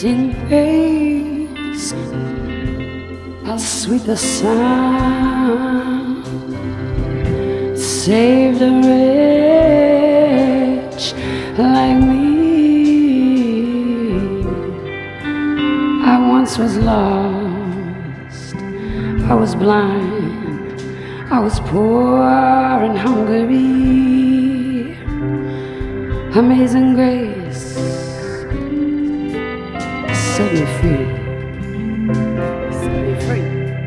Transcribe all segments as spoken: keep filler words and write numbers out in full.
Amazing grace, how sweet the sound, saved a wretch like me. I once was lost, I was blind, I was poor and hungry. Amazing grace set me free, set me free.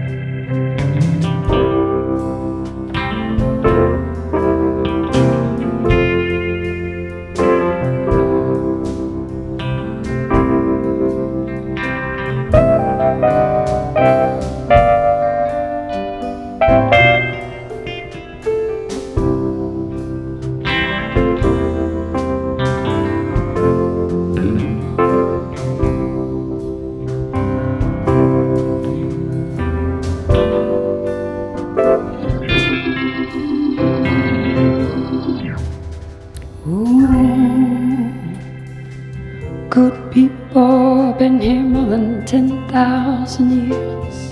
Good people been here more than ten thousand years.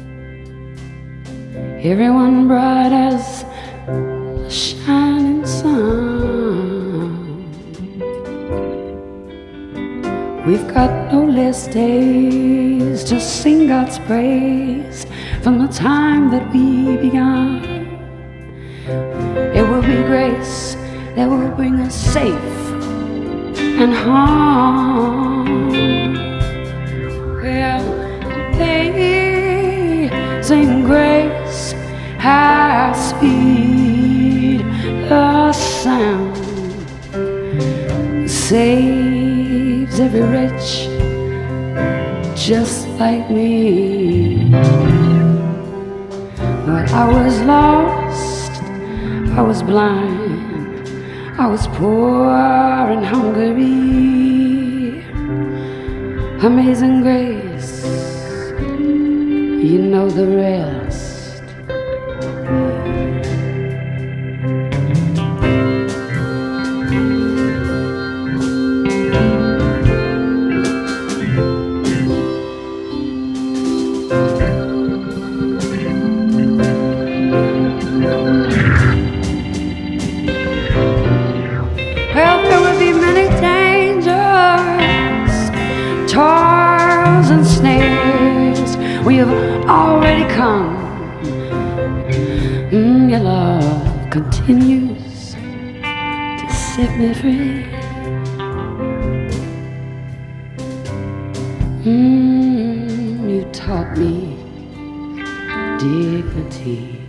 Everyone bright as the shining sun. We've got no less days to sing God's praise from the time that we began. It will be grace that will bring us safe and home. Well, amazing grace, how sweet the sound, saves every wretch just like me. Well, I was lost, I was blind, I was poor and hungry. Amazing grace, you know the rest. Well, there will be many dangers, toils and snares. We have already come. Mm, your love continues to set me free. Mm, you taught me dignity.